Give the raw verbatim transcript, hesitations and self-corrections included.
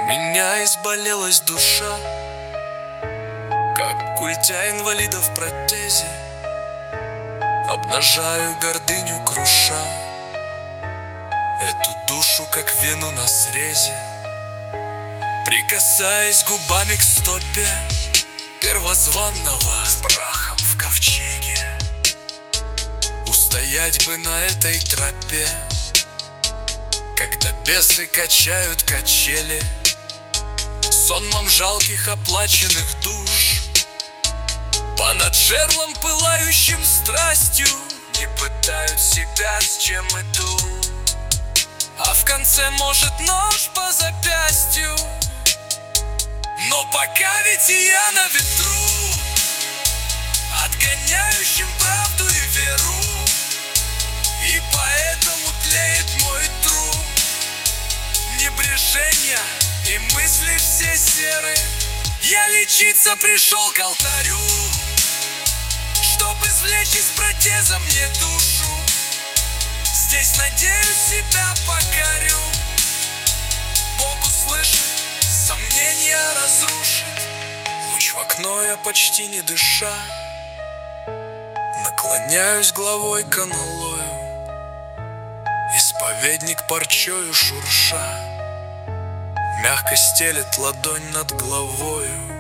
меня изболелась душа, как культя инвалида в протезе. Обнажаю гордыню, круша эту душу, как вену на срезе. Прикасаясь губами к стопе первозванного с прахом в ковчеге. Устоять бы на этой тропе, когда бесы качают качели, сонмом жалких оплаченных душ. Понад жерлом, пылающим страстью, не пытают себя, с чем иду. А в конце, может, нож по запястью. Но пока ведь и я на ветру, отгоняющим правду и веру. И поэтому тлеет мой труд. Небрежение и мысли все серы. Я лечиться пришел к алтарю, чтоб извлечь из протеза мне душу. Здесь, надеюсь, себя покорю. Бог услышит, сомнения разрушит. Луч в окно, я почти не дыша наклоняюсь головой к аналою. Исповедник парчою шурша мягко стелет ладонь над головою.